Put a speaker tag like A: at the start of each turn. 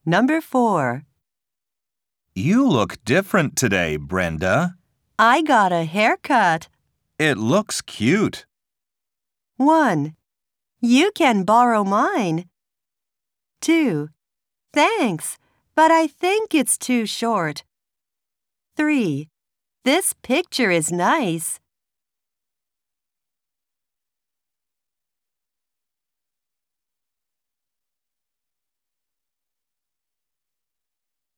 A: Number 4.
B: You look different today, Brenda.
A: I got a haircut.
B: It looks cute.
A: 1. You can borrow mine. 2. Thanks, but I think it's too short. 3. This picture is nice.